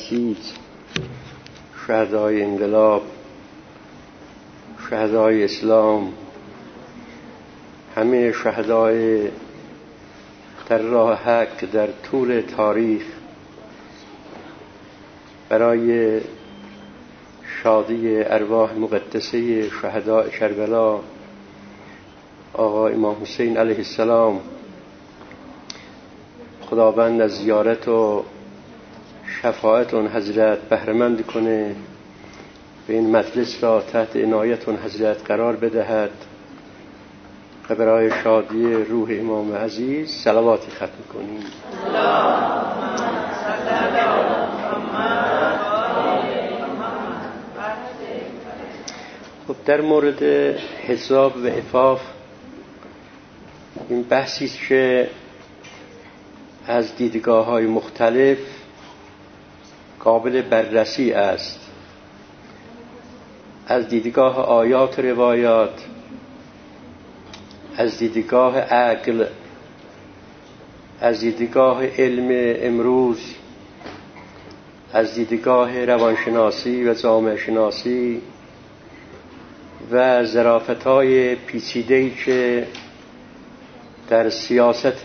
عزیز، شهدای انقلاب، شهدای اسلام، همه شهدای در راه حق در طول تاریخ، برای شادی ارواح مقدسه شهدای کربلا آقا امام حسین علیه السلام، خداوند از زیارت و شفاعت اون حضرت بهره‌مند کنه و این مجلس را تحت عنایت اون حضرت قرار بدهد و برای شادی روح امام عزیز صلواتی ختم کنیم. خب در مورد حساب و عفاف، این بحثی است که از دیدگاه‌های مختلف قابل بررسی است. از دیدگاه آیات و روایات، از دیدگاه عقل، از دیدگاه علم امروز، از دیدگاه روانشناسی و جامعه شناسی و ظرافت‌های پیچیده‌ای که در سیاست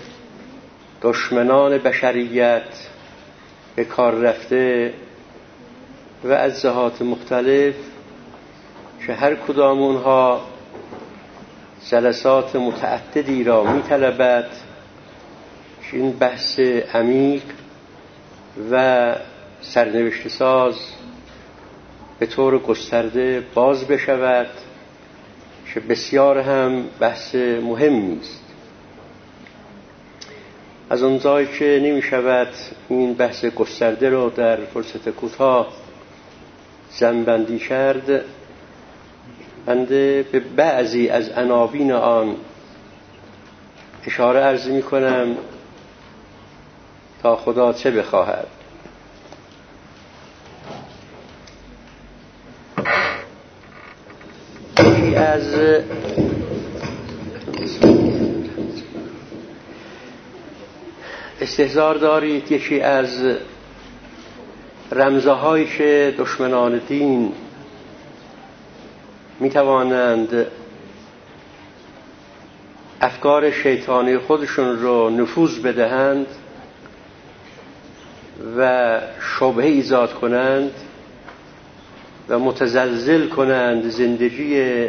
دشمنان بشریت به کار رفته و از جهات مختلف که هر کدام اونها جلسات متعددی را می‌طلبد که این بحث عمیق و سرنوشت ساز به طور گسترده باز بشود، که بسیار هم بحث مهمی است. از اونجایی که نمی شود این بحث گسترده رو در فرصت کوتاه جمع‌بندی کرد، بنده به بعضی از عناوین آن اشاره عرض می کنم تا خدا چه بخواهد. یکی از استحضار دارید، یکی از رمزهایی که دشمنان دین می توانند افکار شیطانی خودشون رو نفوذ بدهند و شبهه ایجاد کنند و متزلزل کنند زندگی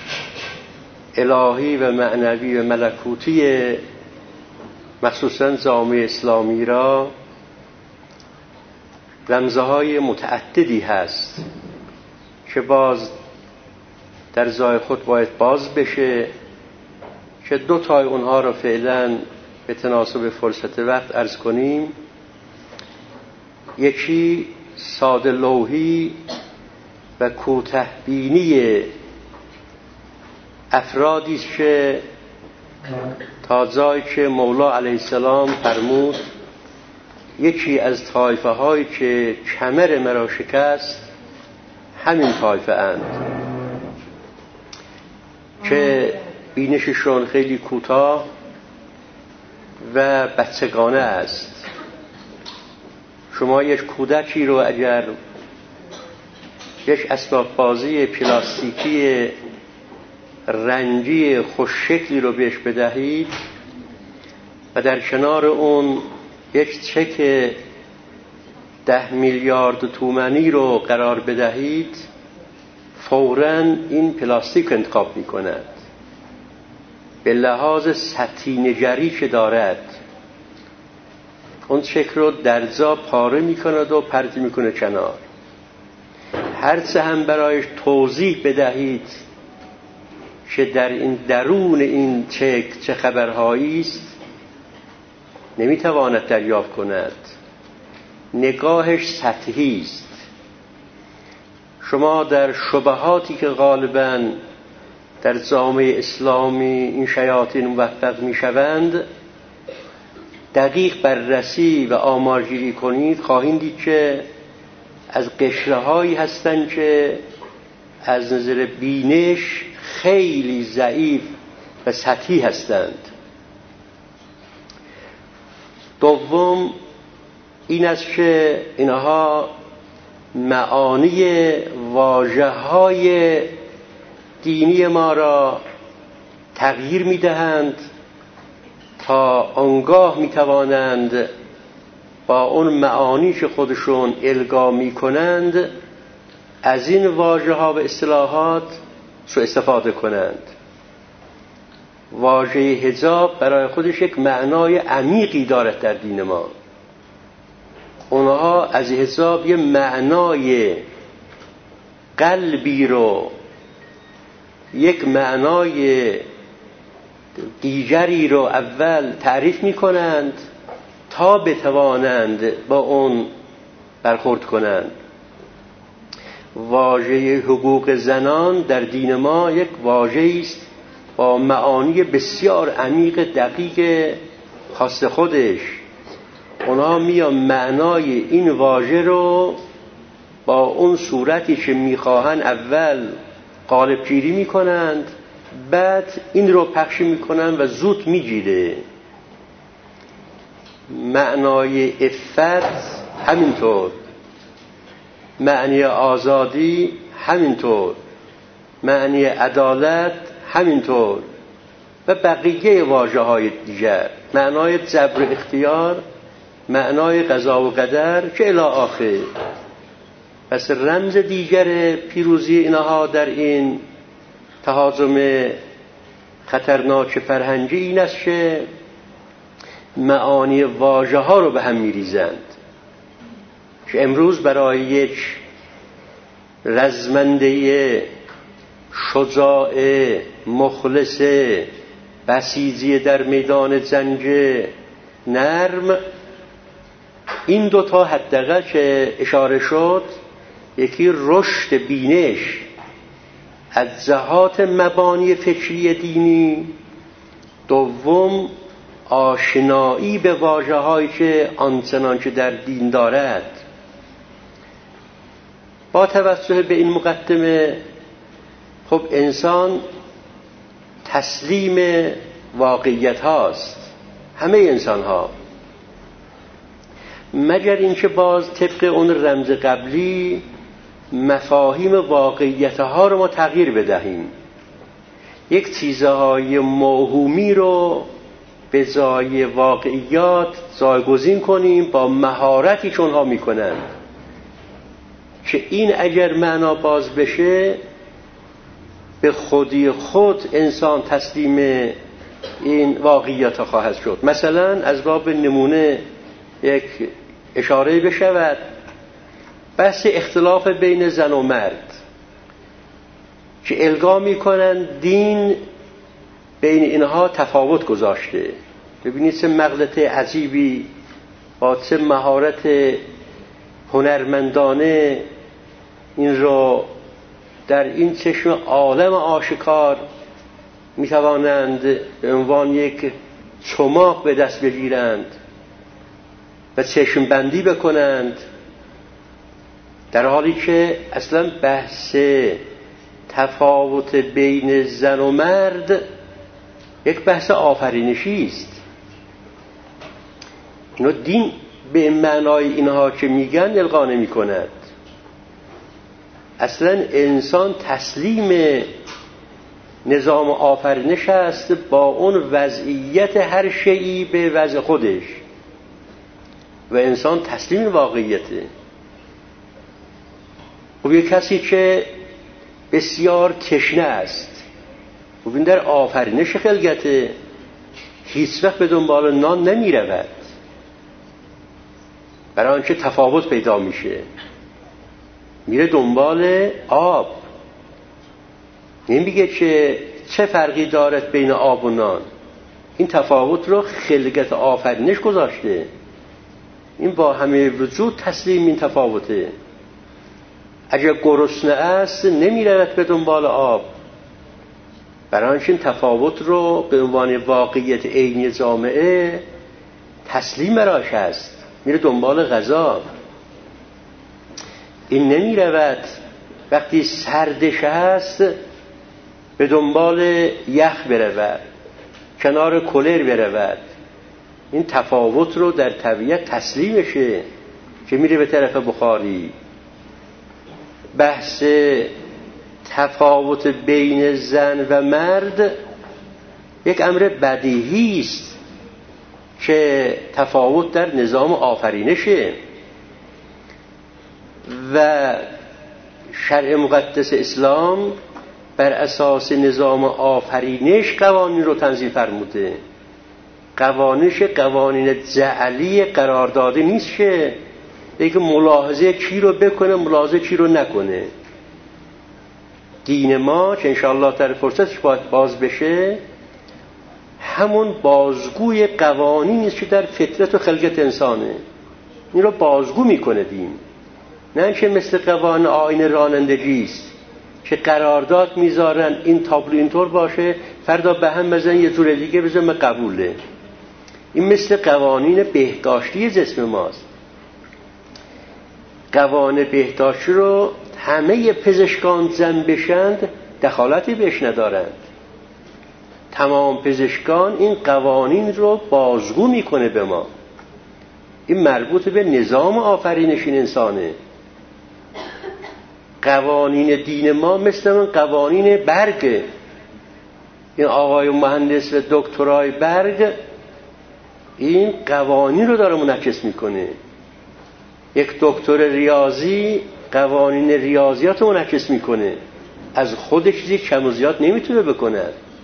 الهی و معنوی و ملکوتی مخصوصاً جامعه اسلامی را. رمزهای متعددی هست که باز در جای خود باید باز بشه، که دو تای اونها رو فعلا به تناسب فرصت وقت عرض کنیم. یکی ساده لوحی و کوته بینی افرادی است که تا جایی که مولا علیه السلام فرمود یکی از طایفه هایی که کمر مرا شکست همین طایفه اند، که بینششون خیلی کوتاه و بچگانه است. شما یک کودکی رو اگر یک اسباب بازی پلاستیکی رنگی خوششکلی رو بهش بدهید و در کنار اون یک چک 10 میلیارد تومانی رو قرار بدهید، فوراً این پلاستیک انتخاب می کند به لحاظ سطحی نگری که دارد. اون چک رو در جا پاره می کند و پرت می کند کنار. هرچه هم برایش توضیح بدهید که در این درون این چک چه خبرهایی است، نمیتواند دریافت کند. نگاهش سطحی است. شما در شبهاتی که غالباً در جامعه اسلامی این شیاطین موفق میشوند دقیق بررسی و آمارگیری کنید، خواهید دید که از قشرهایی هستند که از نظر بینش خیلی ضعیف و سطحی هستند. دوم، این است که اینها معانی واژه‌های دینی ما را تغییر می‌دهند تا آنگاه می‌توانند با اون معانی که خودشون القا می‌کنند از این واژه‌ها و اصطلاحات سوء استفاده کنند. واژه حجاب برای خودش یک معنای عمیقی دارد در دین ما. اونها از حجاب یه معنای قلبی رو، یک معنای دیگری رو اول تعریف می کنند تا بتوانند با اون برخورد کنند. واژه حقوق زنان در دین ما یک واژه‌ای است با معانی بسیار عمیق دقیق خاص خودش. اونا میان معنای این واژه رو با اون صورتی که میخواهن اول قالب گیری میکنند، بعد این رو پخش میکنند و زود میگیره. معنای عفت همینطور، معنی آزادی همینطور، معنی عدالت همینطور و بقیه واژه‌های دیگر، معنای جبر اختیار، معنای قضا و قدر که الی آخر. پس رمز دیگر پیروزی اینها در این تهاجم خطرناک فرهنگی این است که معانی واژه‌ها رو به هم می‌ریزند. که امروز برای یک رزمنده شجاع مخلص بسیجی در میدان جنگ نرم، این دوتا حداقل که اشاره شد، یکی رشد بینش از جهات مبانی فکری دینی، دوم آشنایی به واژه‌هایی که آنچنان که در دین دارد. با توجه به این مقدمه، خب انسان تسلیم واقعیت هاست، همه انسان ها، مگر اینکه باز طبق اون رمز قبلی مفاهیم واقعیت ها رو ما تغییر بدهیم، یک چیزهای موهومی رو به جای واقعیات جایگزین کنیم با مهارتی که اونها میکنن، که این اگر معنا باز بشه به خودی خود انسان تسلیم این واقعیت خواهد شد. مثلا از باب نمونه یک اشاره بشود، بحث اختلاف بین زن و مرد که القا میکنن دین بین اینها تفاوت گذاشته. ببینید چه مغلط عجیبی با چه مهارت هنرمندانه این رو در این چشم عالم آشکار میتوانند به عنوان یک چماق به دست بگیرند و چشم بندی بکنند، در حالی که اصلا بحث تفاوت بین زن و مرد یک بحث آفرینشی است. اینو دین به معنای اینها که میگن القا نمی کند. اصلا انسان تسلیم نظام آفرینش است با اون وضعیت هر شیئی به وضع خودش، و انسان تسلیم واقعیته. خب یک کسی که بسیار تشنه است، خب این در آفرینش خلقته، هیچ وقت به دنبال نان نمی رود، برای آنکه تفاوت پیدا میشه میره دنبال آب. نمیگه که چه فرقی دارد بین آب و نان، این تفاوت رو خلقت آفرینش گذاشته، این با همه وجود تسلیم این تفاوته. اگر گرسنه است نمیرود به دنبال آب، برای آنکه این تفاوت رو به عنوان واقعیت عینی جامعه تسلیم براش است، میره دنبال غذا. این نمیرود وقتی سردش هست به دنبال یخ برود، کنار کولر برود. این تفاوت رو در طبیعت تسلیمشه، که میره به طرف بخاری. بحث تفاوت بین زن و مرد یک امر بدیهی است که تفاوت در نظام آفرینشه و شرع مقدس اسلام بر اساس نظام آفرینش قوانین رو تنظیم فرموده. قوانین جعلی قرار داده نیست که دیگه ملاحظه چی رو بکنه ملاحظه چی رو نکنه. دین ما که انشاءالله در فرصتش باید باز بشه همون بازگوی قوانینی است که در فطرت و خلقت انسانه. این رو بازگو میکنه دین، نه که مثل قوانین آیین رانندگی است که قرارداد میذارن این تابلو اینطور باشه فردا به هم بزن یه جور دیگه بزن قبوله. این مثل قوانین بهداشتی جسم ماست. قوانین بهداشتی رو همه پزشکان زن بشند دخالتی بهش ندارند. تمام پزشکان این قوانین رو بازگو میکنه به ما. این مربوط به نظام آفرینش این انسانه. قوانین دین ما مثل من قوانین برگ. این آقای مهندس و دکترای برگ این قوانین رو داره منعکس میکنه. یک دکتر ریاضی قوانین ریاضیات رو منعکس میکنه، از خودش چیزی کم و زیاد نمیتونه بکنه.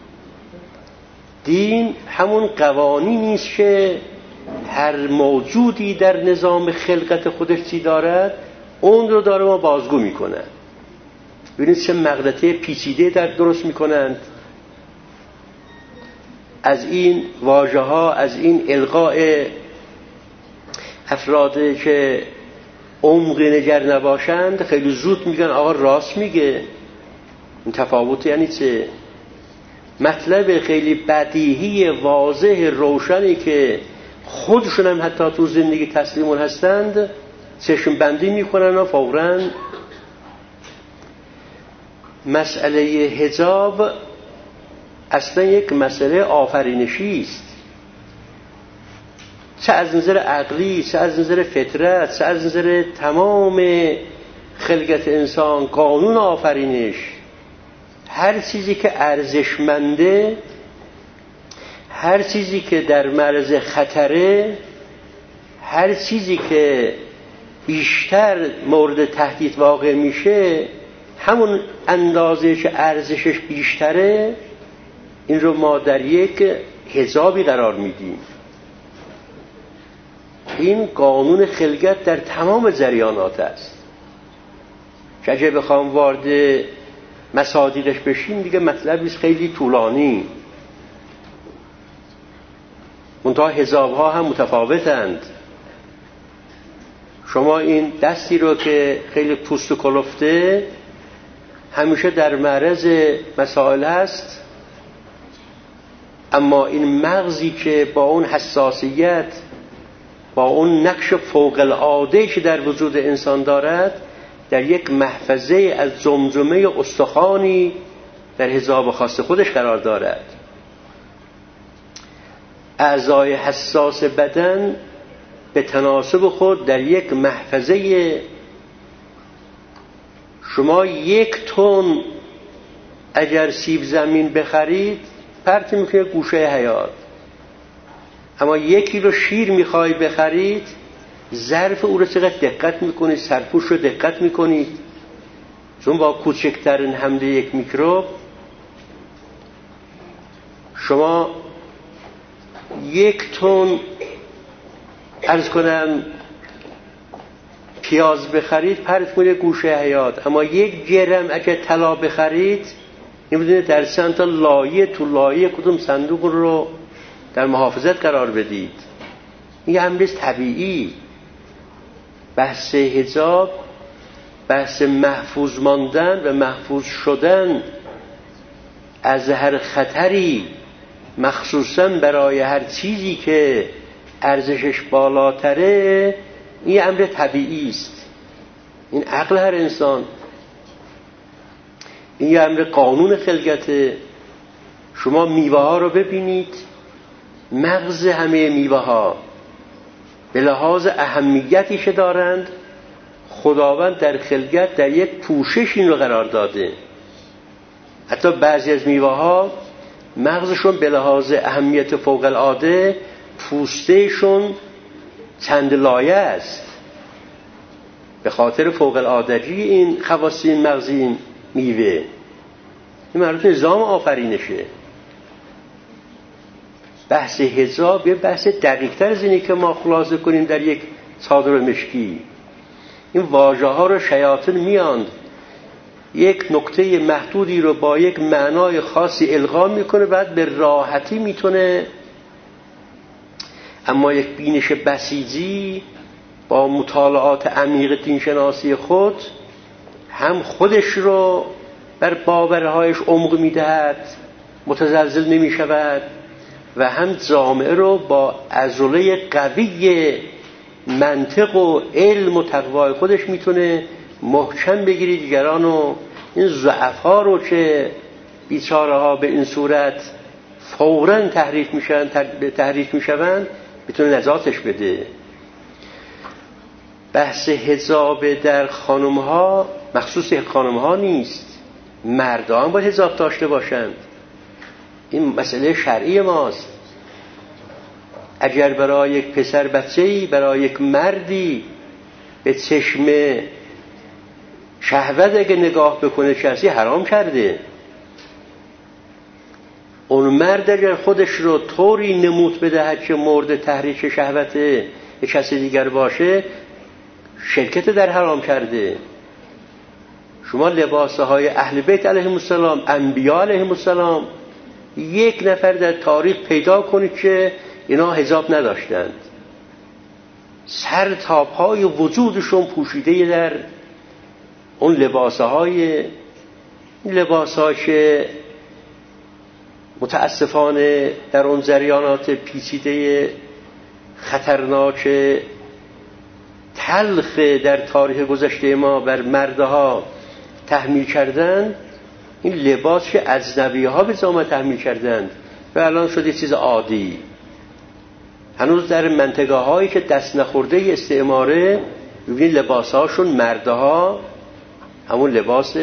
دین همون قوانینی است که هر موجودی در نظام خلقت خودش چی دارد اون رو داره ما بازگو میکنه. ببینید چه مغلطه پیچیده در درست میکنند. از این واژه ها، از این القاء افرادی که عمق نگر نباشند خیلی زود میگن آقا راست میگه. این تفاوت یعنی چه؟ مطلب خیلی بدیهی واضح روشنی که خودشون هم حتی تو زندگی تسلیمون هستند چشم بندی میکنن و فوراً مسئله حجاب اصلا یک مسئله آفرینشی است. چه از نظر عقلی، چه از نظر فطرت، چه از نظر تمام خلقت انسان، قانون آفرینش، هر چیزی که ارزشمنده، هر چیزی که در معرض خطره، هر چیزی که بیشتر مورد تهدید واقع میشه همون اندازه که ارزشش بیشتره این رو ما در یک حجابی قرار میدیم. این قانون خلقت در تمام جریانات است که اگه بخوام وارد مصادیقش بشیم دیگه مطلبی خیلی طولانی. منتها حجاب‌ها هم متفاوتند. شما این دستی رو که خیلی پوست و کلفته همیشه در معرض مسائل هست، اما این مغزی که با اون حساسیت، با اون نقش فوق العاده که در وجود انسان دارد در یک محفظه از جمجمه استخوانی در حجاب خاص خودش قرار دارد. اعضای حساس بدن به تناسب خود در یک محفظه. شما 1 تن اگر سیب زمین بخرید پرت میکنه گوشه حیات، اما 1 کیلو شیر میخوای بخرید ظرف او رو چقدر دقت میکنید، سرپوش رو دقت میکنید، چون با کوچکترین حمله 1 میکروب شما 1 تن عرض کنم پیاز بخرید پرت کنه گوشه حیات، اما 1 گرم اگه طلا بخرید نمیدونه در چند تا لایه تو لایه کدوم صندوق رو در محافظت قرار بدید. این امر طبیعی. بحث حجاب بحث محفوظ ماندن و محفوظ شدن از هر خطری، مخصوصا برای هر چیزی که ارزشش بالاتره، این امر طبیعی است. این عقل هر انسان، این امر قانون خلقت. شما میوه ها رو ببینید، مغز همه میوه ها به لحاظ اهمیتی که دارند خداوند در خلقت در یک پوشش این رو قرار داده. حتی بعضی از میوه‌ها مغزشون به لحاظ اهمیت فوق العاده پوستهشون چند لایه است، به خاطر فوق العادگی این خواص این مغزی این میوه. این مربوط به نظام آفرینشه. بحث حجاب یه بحث دقیق‌تر از اینه که ما خلاصه کنیم در یک چادر مشکی. این واژه ها رو شیاطین میاند یک نکته محدودی رو با یک معنای خاصی القا میکنه، بعد به راحتی میتونه. اما یک بینش بسیجی با مطالعات عمیق دینشناسی خود هم خودش رو بر باورهایش عمق میدهد، متزلزل نمیشود، و هم جامعه رو با عضله قوی منطق و علم و تقوای خودش میتونه محکم بگیری دیگران و این ضعفا رو که بیچاره ها به این صورت فوراً تحریک میشن میتونه نجاتش بده. بحث حجاب در خانم ها مخصوص خانم ها نیست، مردان هم باید حجاب داشته باشند. این مسئله شرعی ماست. اگر برای یک پسر بچه‌ای، برای یک مردی به چشم شهوت اگه نگاه بکنه کسی حرام کرده. اون مرد اگر خودش رو طوری نمود بدهد که مورد تحریک شهوت یک کسی دیگر باشه شرکت در حرام کرده. شما لباسهای اهل بیت علیهم السلام، انبیا علیهم السلام، یک نفر در تاریخ پیدا کنید که اینا حجاب نداشتند. سر تا پای وجودشون پوشیده در اون لباسهای که متاسفانه در اون جریانات پیچیده خطرناک تلخ در تاریخ گذشته ما بر مردها تحمیل کردند. این لباس که اجنبی ها به جامعه تحمیل کردند و الان شده چیز عادی. هنوز در منطقه هایی که دست نخورده استعماره ببینید لباس هاشون مردها همون لباس.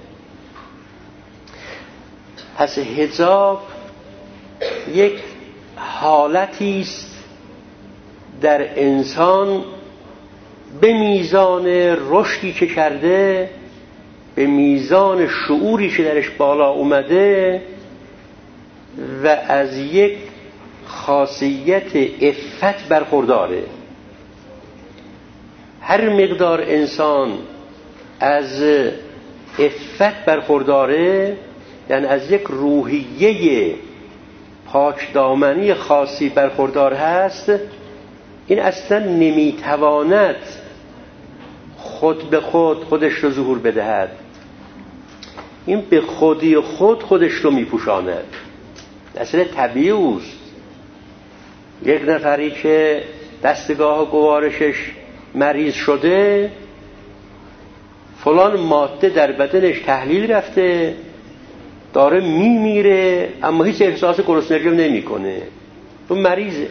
پس حجاب یک حالتی است در انسان به میزان رشدی که کرده، به میزان شعوری که درش بالا اومده و از یک خاصیت عفت برخورداره. هر مقدار انسان از عفت برخورداره، یعنی از یک روحیه پاکدامنی خاصی برخوردار هست، این اصلا نمیتواند خود به خودش رو ظهور بدهد. این به خودی خودش رو میپوشاند. اصلا طبیعی است. یک نفری که دستگاه و گوارشش مریض شده، فلان ماده در بدنش تحلیل رفته، داره میمیره، اما هیچ احساس گرسنگی نمیکنه، تو مریضه.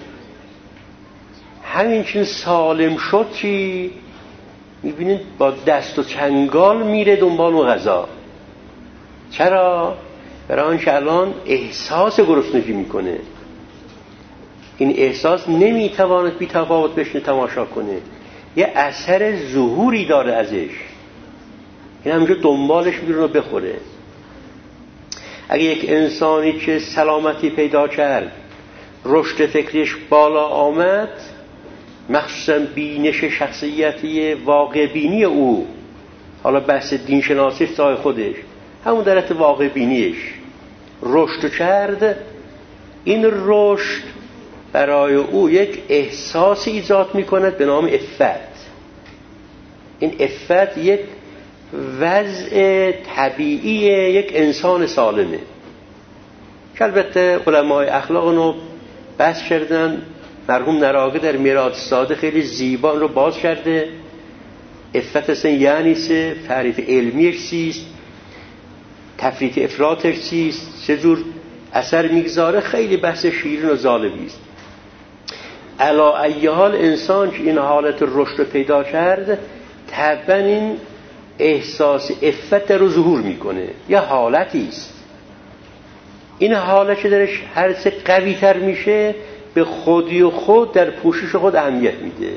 همین چون سالم شد چی میبینید با دست و چنگال میره دنبال اون غذا. چرا؟ برای آنکه الان احساس گرسنگی میکنه. این احساس نمیتواند بی تفاوت بشنه تماشا کنه، یه اثر ظهوری داره ازش. این همینجا دنبالش میره بخوره. اگه یک انسانی که سلامتی پیدا کرد، رشد فکریش بالا آمد، مخصوصا بینش شخصیتی واقع بینی او، حالا بحث دین شناسیش سای خودش، همون درت واقع بینیش رشد کرد، این رشد برای او یک احساسی ایجاد میکند به نام عفت. این عفت یک وضع طبیعی یک انسان سالمه که البته علمای اخلاق اونو بحث کردن. مرحوم نراقه در میراث ساده خیلی زیبا رو باز کرده. عفت اصلا یعنی چه؟ تعریف علمیش چیست؟ تفریط افراطش چیست؟ چه جور اثر میگذاره؟ خیلی بحث شیرین و جالبی است. علی ای حال انسان که این حالت رشد پیدا کرد طبعا این احساس عفت رو ظهور میکنه. یه حالتی است. این حالت که درش هر چه قوی تر میشه به خودی و خود در پوشش خود اهمیت میده.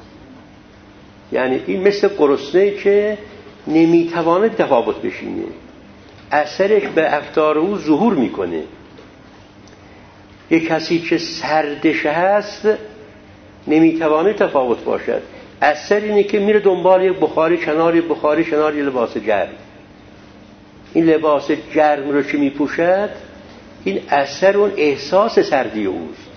یعنی این مثل گرسنه‌ای که نمیتوانه تفاوت بشینه، اثرش به رفتار او ظهور میکنه. یک کسی که سردش هست نمیتوانه تفاوت باشد، اثر اینه که میره دنبال یک بخاری کنار یه لباس گرم. این لباس گرم رو که میپوشد این اثر اون احساس سردی اوست،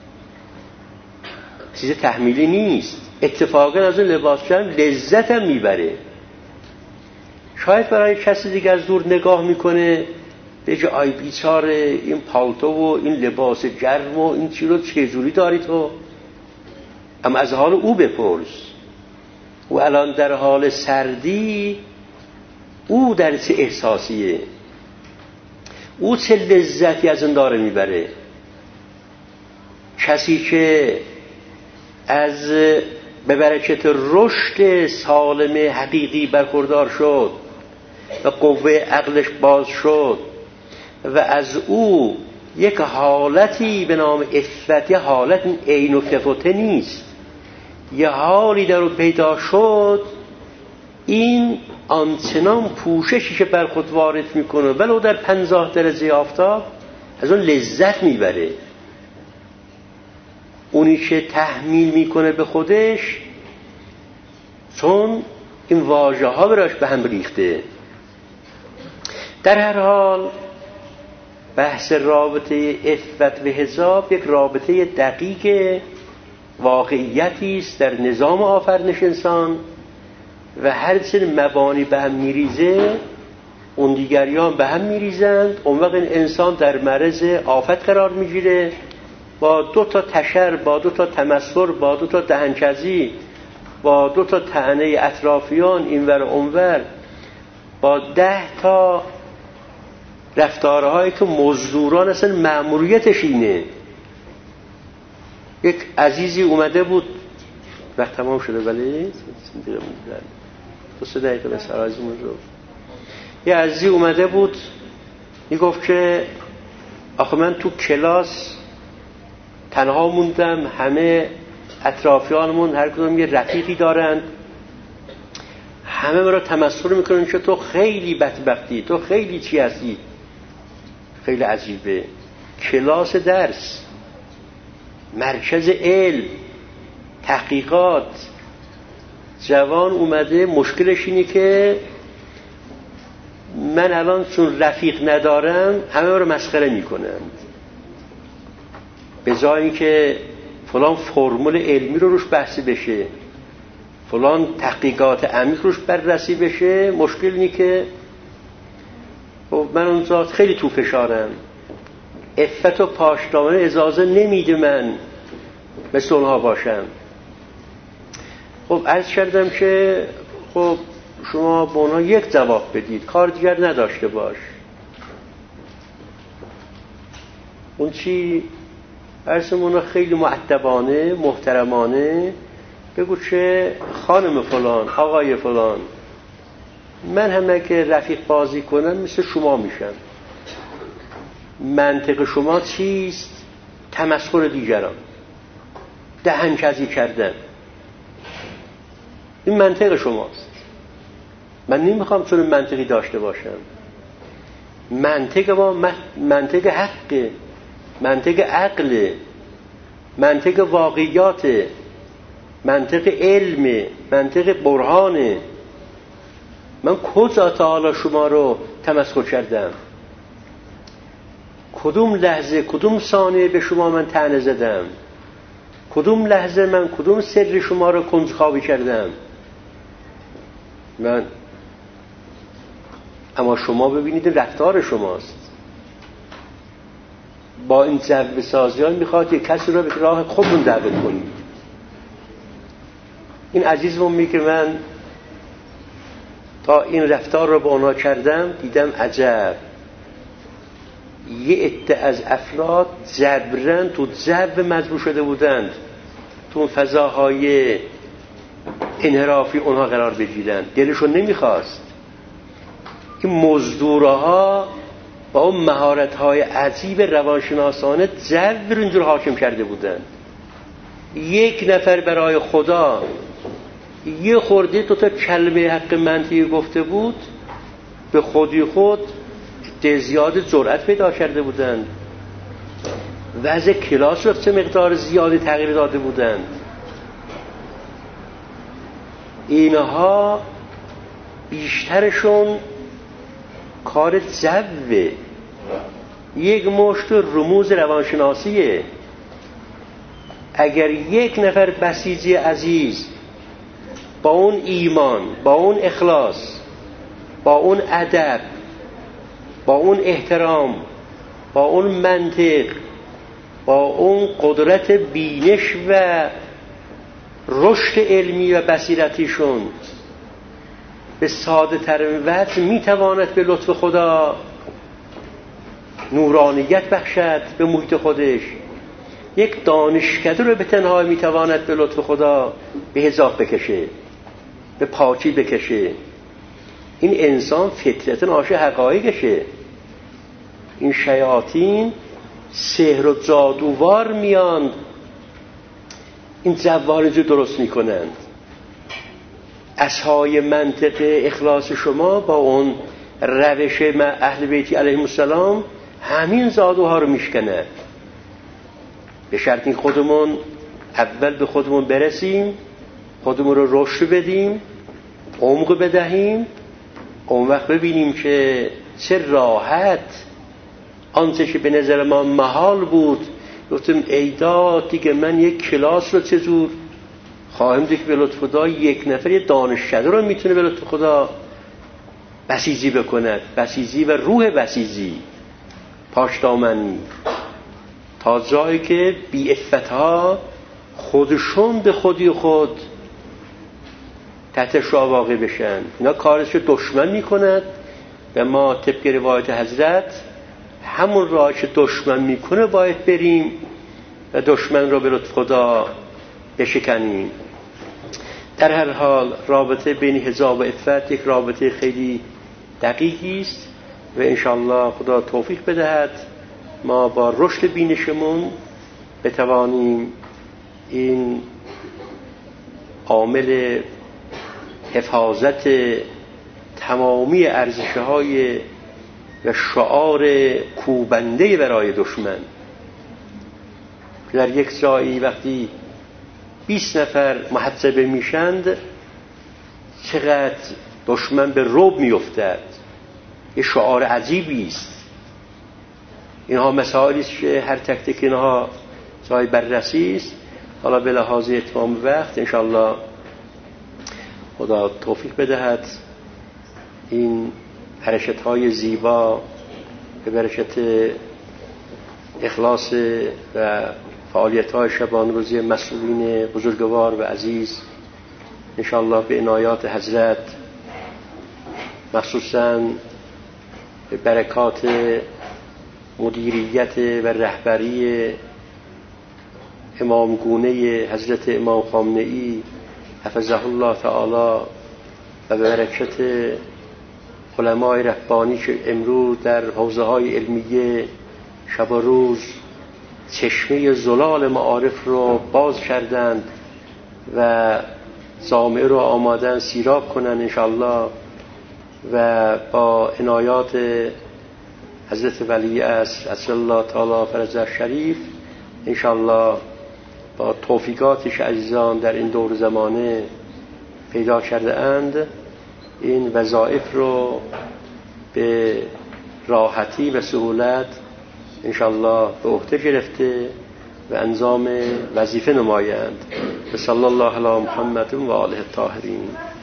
چیز تحمیلی نیست. اتفاقا از اون لباس گرم لذت هم میبره. شاید برای کسی دیگه از دور نگاه میکنه بگه آی بیچاره این پالتو و این لباس گرم و این چی رو چجوری داری تو؟ اما از حال او بپرس. او الان در حال سردی، او در چه احساسیه، او چه لذتی از اون داره میبره. کسی که از به برکت رشد سالم حقیقی برخوردار شد و قوه عقلش باز شد و از او یک حالتی به نام عفت، یه حالت عین و کفته نیست، یه حالی در او پیدا شد، این آنچنان پوششی که بر خود وارد میکنه ولو در 50 درجه آفتاب از اون لذت میبره. اونی که تحمیل میکنه به خودش چون این واژه ها براش به هم ریخته. در هر حال بحث رابطه عفت و حجاب یک رابطه دقیق واقعیتی است در نظام آفرینش انسان و هر چه مبانی به هم میریزه اون دیگریان به هم میریزند. اون وقت این انسان در معرض آفت قرار میگیره، با 2 تا تشر، با 2 تا تمسخر، با 2 تا دهنکجی، با 2 تا طعنه اطرافیان اینور اونور، با 10 تا رفتارهایی که مزدوران اصلا مأموریتش اینه. یک عزیزی اومده بود، وقت تمام شده ولی 2-3 دقیقه به سرازیمون رو. یه عزیزی اومده بود میگفت که آخه من تو کلاس تنها موندم، همه اطرافیانمون هر کدوم یه رفیقی دارن، همه مرا تمسخر میکنن که تو خیلی بدبختی، تو خیلی چی هستی. خیلی عجیبه. کلاس درس، مرکز علم، تحقیقات، جوان اومده مشکلش اینه که من الان چون رفیق ندارم همه رو مسخره میکنند. به جای اینکه فلان فرمول علمی رو روش بحثی بشه، فلان تحقیقات عمیق روش بررسی بشه، مشکل اینه که من اون ذات خیلی تو فشارم، عفت و پاشدامنی اجازه نمیده من مثل اونها باشم. خب عرض کردم که خب شما به اونها یک جواب بدید، کار دیگر نداشته باش. اون چی عرضمون خیلی مؤدبانه محترمانه بگو که خانم فلان، آقای فلان، من همه که رفیق بازی کنم مثل شما میشم. منطق شما چیست؟ تمسخر دیگران، دهنکجی کردن. این منطق شماست. من نمیخوام چون منطقی داشته باشم. منطق ما منطق حقه، منطق عقله، منطق واقعیات، منطق علم، منطق برهانه. من کجا تا حالا شما رو تمسخر کردم؟ کدوم لحظه، کدوم ثانیه به شما من طعنه زدم؟ کدوم لحظه من کدوم سر شما رو کنجکاوی کردم؟ من. اما شما ببینید رفتار شماست. با این جذب سازیان میخواد یک کسی رو به راه خودمون دعوت کنید. این عزیزمون میگه من تا این رفتار رو با اونا کردم دیدم عجب، یه عده از افراد جبرن تو جذب مجبور شده بودند. تو اون فضاهای انحرافی اونها قرار بگیرن. دلشون نمیخواست. این مزدورها با اون مهارت‌های عجیب روانشناسانه جو رو اینجور حاکم کرده بودن. یک نفر برای خدا یه خورده تا کلمه حق منطقی گفته بود، به خودی خود زیاد جرأت پیدا کرده بودند. وضع کلاس رو چه مقدار زیادی تغییر داده بودند. اینها بیشترشون کار جوه، یک مشت رموز روانشناسیه. اگر یک نفر بسیجی عزیز با اون ایمان، با اون اخلاص، با اون ادب، با اون احترام، با اون منطق، با اون قدرت بینش و رشد علمی و بصیرتیشون به ساده ترین وجه میتواند به لطف خدا نورانیت بخشد به محیط خودش. یک دانشکده رو به تنهایی میتواند به لطف خدا به حجاب بکشه، به پاکی بکشه. این انسان فطرتاً عاشق حقایقشه. این شیاطین سحر و جادووار میان این جوارج رو درست میکنند. اسهای منطق اخلاص شما با اون روش اهل بیتی علیهم السلام همین جادوها رو میشکنه. به شرط این خودمون اول به خودمون برسیم، خودمون رو رشد بدیم، عمق بدهیم، اون وقت ببینیم که چه راحت آنچه که به نظر ما محال بود، گفتم ایدا دیگه من یک کلاس رو چجور خواهم دید که به لطف خدا یک نفر یک دانشکده رو میتونه به لطف خدا بسیجی بکند. بسیجی و روح بسیجی، پاشدامنی، تا جایی که بی افتها خودشون به خودی خود تحت شعا واقع بشن. اینا کارش رو دشمن میکند و ما طبق روایت حضرت همون راهی که دشمن میکنه باید بریم و دشمن رو به لطف خدا بشکنیم. در هر حال رابطه بین حجاب و عفت یک رابطه خیلی دقیقی است و انشاءالله خدا توفیق بدهد ما با رشد بینشمون بتوانیم این عامل حفاظت تمامی ارزش‌های و شعار کوبنده برای دشمن. در یک جایی وقتی 20 نفر محتسبه میشند چقدر دشمن به رعب میافتد. یه شعار عجیبی است. اینها مسائلی است که هر تک تک اینها جای بررسی است. حالا به لحاظ اتمام وقت انشاءالله خدا توفیق بدهد این حرکت‌های زیبا به برکت اخلاص و فعالیت‌های شبان روزی مسئولین بزرگوار و عزیز انشاءالله به عنایات حضرت، مخصوصاً به برکات مدیریت و رهبری امامگونه حضرت امام خامنه‌ای حفظه الله تعالی و به برکت علمای ربانی که امروز در حوزه‌های علمیه شب و روز چشمه زلال معارف رو باز کردند و جامعه رو آمادن سیراب کنند انشاءالله و با عنایات حضرت ولی عصر عجل الله تعالی فرجه شریف انشاءالله با توفیقاتش عزیزان در این دور زمانه پیدا کرده اند این وظایف رو به راحتی و سهولت انشاءالله به عهده گرفته و انجام وظیفه نمایند. صلی الله علی محمد و آله الطاهرین.